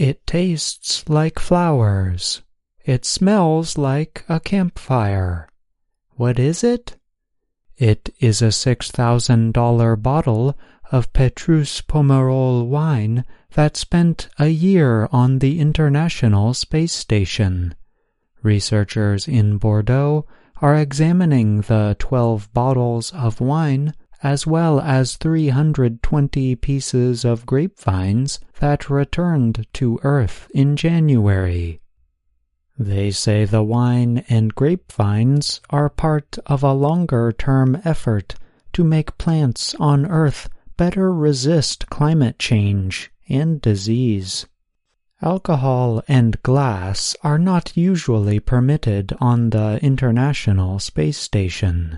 It tastes like flowers. It smells like a campfire. What is it? It is a $6,000 bottle of Petrus Pomerol wine that spent a year on the International Space Station. Researchers in Bordeaux are examining the 12 bottles of wine as well as 320 pieces of grapevines that returned to Earth in January. They say the wine and grapevines are part of a longer-term effort to make plants on Earth better resist climate change and disease. Alcohol and glass are not usually permitted on the International Space Station.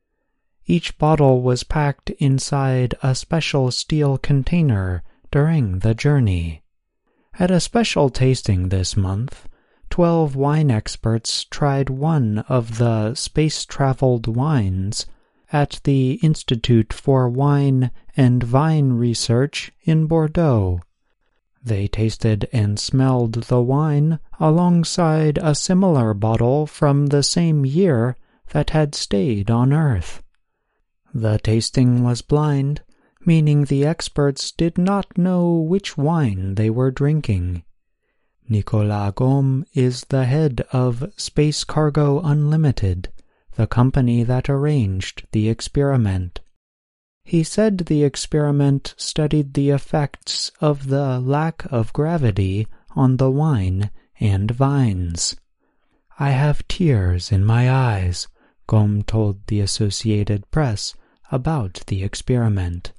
Each bottle was packed inside a special steel container during the journey. At a special tasting this month, 12 wine experts tried one of the space-traveled wines at the Institute for Wine and Vine Research in Bordeaux. They tasted and smelled the wine alongside a similar bottle from the same year that had stayed on Earth. The tasting was blind, meaning the experts did not know which wine they were drinking. Nicolas Gaume is the head of Space Cargo Unlimited, the company that arranged the experiment. He said the experiment studied the effects of the lack of gravity on the wine and vines. "I have tears in my eyes," Gaume told the Associated Press about the experiment.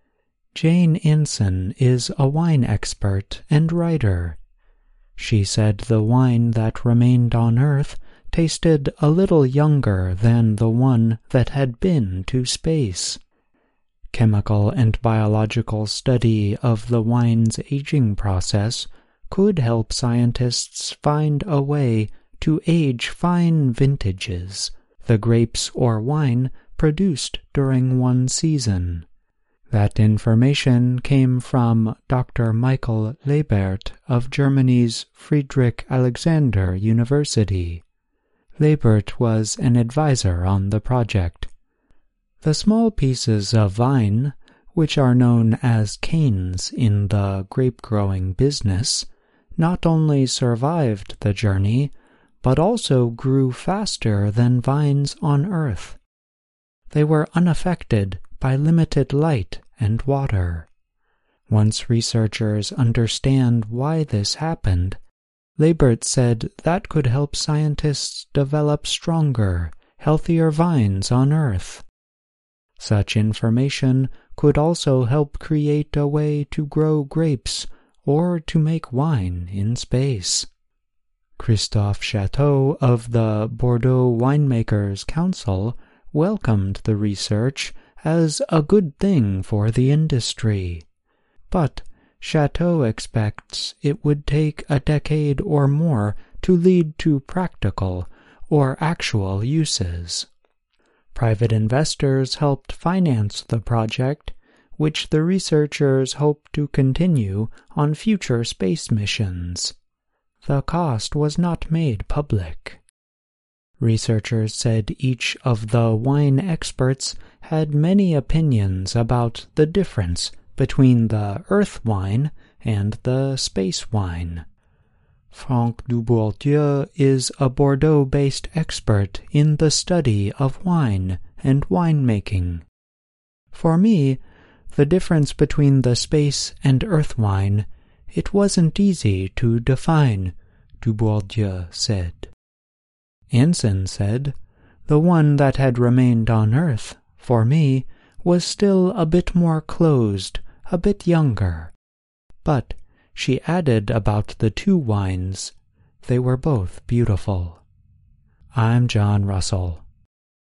Jane Anson is a wine expert and writer. She said the wine that remained on Earth tasted a little younger than the one that had been to space. Chemical and biological study of the wine's aging process could help scientists find a way to age fine vintages, the grapes or wine produced during one season. That information came from Dr. Michael Lebert of Germany's Friedrich Alexander University. Lebert was an advisor on the project. The small pieces of vine, which are known as canes in the grape-growing business, not only survived the journey, but also grew faster than vines on Earth. They were unaffected by limited light and water. Once researchers understand why this happened, Lebert said that could help scientists develop stronger, healthier vines on Earth. Such information could also help create a way to grow grapes or to make wine in space. Christophe Chateau of the Bordeaux Winemakers Council welcomed the research as a good thing for the industry. But Chateau expects it would take a decade or more to lead to practical or actual uses. Private investors helped finance the project, which the researchers hope to continue on future space missions. The cost was not made public. Researchers said each of the wine experts had many opinions about the difference between the Earth wine and the space wine. Franck Dubourdieu is a Bordeaux-based expert in the study of wine and winemaking. "For me, the difference between the space and Earth wine, it wasn't easy to define," Dubourdieu said. Anson said, "The one that had remained on Earth, for me, was still a bit more closed, a bit younger. But," she added about the two wines, "they were both beautiful." I'm John Russell.